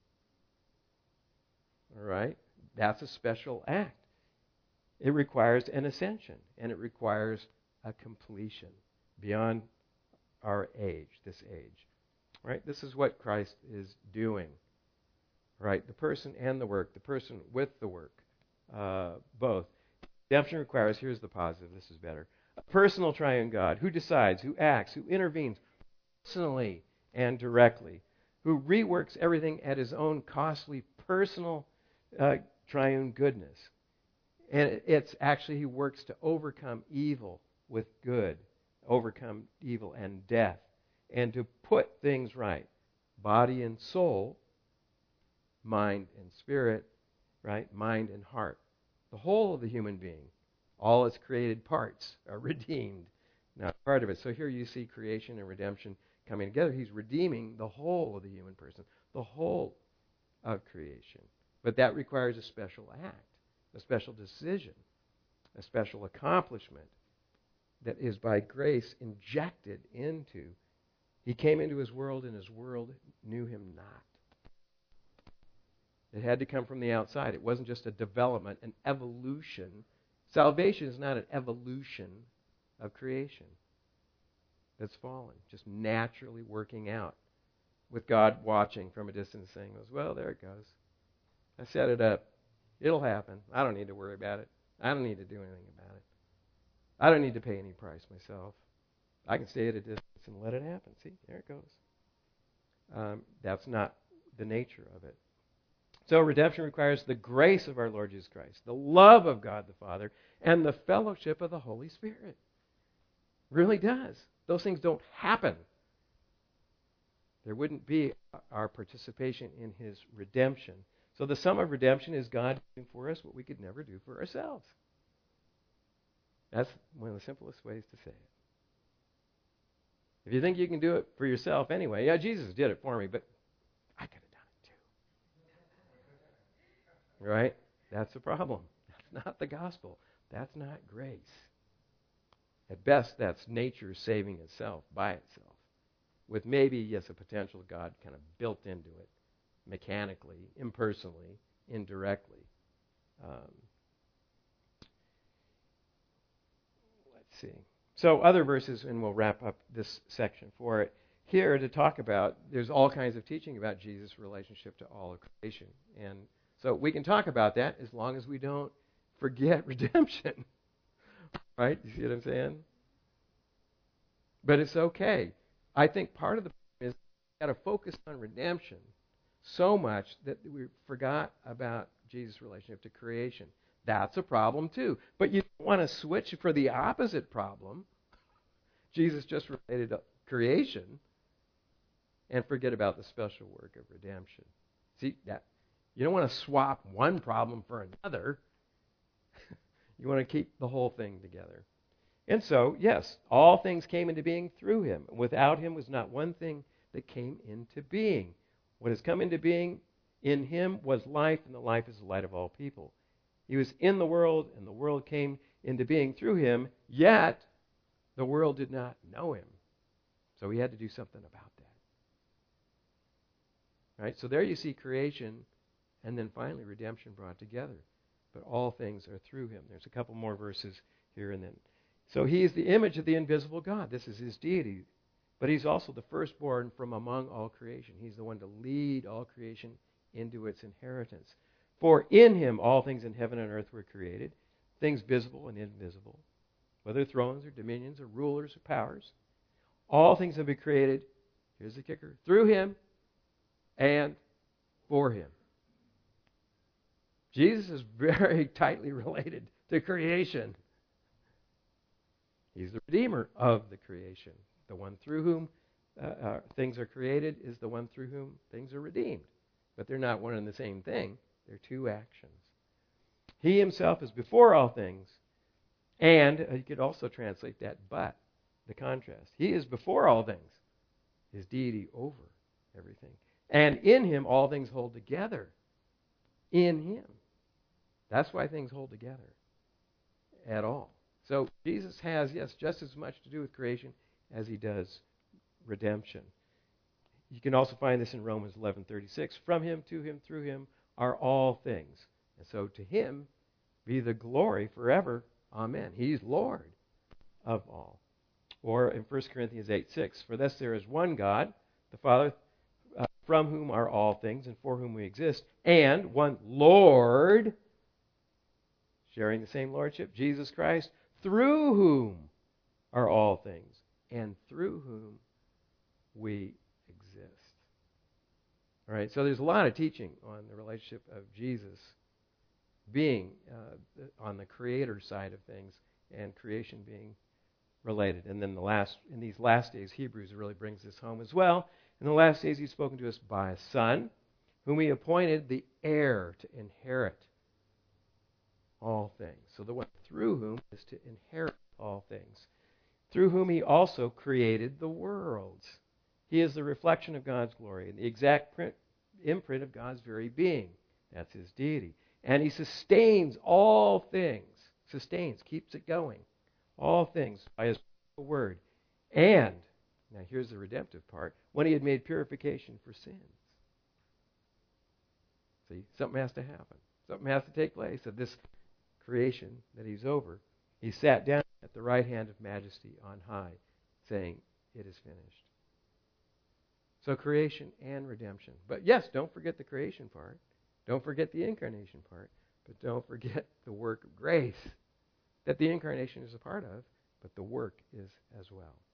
All right? That's a special act. It requires an ascension, and it requires a completion beyond our age, this age. Right? This is what Christ is doing. Right? The person and the work, the person with the work, uh, both. Redemption requires, here's the positive, this is better, a personal triune God who decides, who acts, who intervenes personally and directly, who reworks everything at his own costly personal uh, triune goodness. And it's actually he works to overcome evil with good, overcome evil and death, and to put things right, body and soul, mind and spirit, right? Mind and heart. The whole of the human being, all its created parts are redeemed, not part of it. So here you see creation and redemption coming together. He's redeeming the whole of the human person, the whole of creation. But that requires a special act, a special decision, a special accomplishment that is by grace injected into. He came into his world, and his world knew him not. It had to come from the outside. It wasn't just a development, an evolution. Salvation is not an evolution of creation that's fallen, just naturally working out, with God watching from a distance saying, well, there it goes. I set it up. It'll happen. I don't need to worry about it. I don't need to do anything about it. I don't need to pay any price myself. I can stay at a distance and let it happen. See, there it goes. Um, that's not the nature of it. So redemption requires the grace of our Lord Jesus Christ, the love of God the Father, and the fellowship of the Holy Spirit. It really does. Those things don't happen. There wouldn't be our participation in his redemption. So the sum of redemption is God doing for us what we could never do for ourselves. That's one of the simplest ways to say it. If you think you can do it for yourself anyway, yeah, Jesus did it for me, but I could have done it too. Right? That's the problem. That's not the gospel. That's not grace. At best, that's nature saving itself by itself, with maybe, yes, a potential of God kind of built into it, mechanically, impersonally, indirectly. Um, let's see. So other verses, and we'll wrap up this section for it. Here to talk about, there's all kinds of teaching about Jesus' relationship to all of creation. And so we can talk about that as long as we don't forget redemption. Right? You see what I'm saying? But it's okay. I think part of the problem is we've got to focus on redemption so much that we forgot about Jesus' relationship to creation. That's a problem too. But you don't want to switch for the opposite problem. Jesus just related to creation and forget about the special work of redemption. See, that you don't want to swap one problem for another. You want to keep the whole thing together. And so, yes, all things came into being through him. Without him was not one thing that came into being. What has come into being in him was life, and the life is the light of all people. He was in the world, and the world came into being through him, yet the world did not know him. So he had to do something about that. Right? So there you see creation, and then finally redemption brought together. But all things are through him. There's a couple more verses here and then. So he is the image of the invisible God. This is his deity. But he's also the firstborn from among all creation. He's the one to lead all creation into its inheritance. For in him all things in heaven and earth were created, things visible and invisible, whether thrones or dominions or rulers or powers. All things have been created, here's the kicker, through him and for him. Jesus is very tightly related to creation. He's the redeemer of the creation. The one through whom uh, uh, things are created is the one through whom things are redeemed. But they're not one and the same thing. They're two actions. He himself is before all things. And uh, you could also translate that but, the contrast. He is before all things. His deity over everything. And in him all things hold together. In him. That's why things hold together at all. So Jesus has, yes, just as much to do with creation as he does redemption. You can also find this in Romans eleven thirty-six. From him, to him, through him are all things. And so to him be the glory forever. Amen. He's Lord of all. Or in First Corinthians eight six, for thus there is one God, the Father, uh, from whom are all things and for whom we exist, and one Lord, sharing the same Lordship, Jesus Christ, through whom are all things, and through whom we exist. All right, so there's a lot of teaching on the relationship of Jesus being uh, on the creator side of things and creation being related. And then the last, in these last days, Hebrews really brings this home as well. In the last days, he's spoken to us by a Son, whom he appointed the heir to inherit all things. So the one through whom is to inherit all things, through whom he also created the worlds. He is the reflection of God's glory and the exact print, imprint of God's very being. That's his deity. And he sustains all things. Sustains, keeps it going. All things by his word. And, now here's the redemptive part, when he had made purification for sins. See, something has to happen. Something has to take place of this creation that he's over. He sat down at the right hand of majesty on high, saying, it is finished. So creation and redemption. But yes, don't forget the creation part. Don't forget the incarnation part. But don't forget the work of grace that the incarnation is a part of, but the work is as well.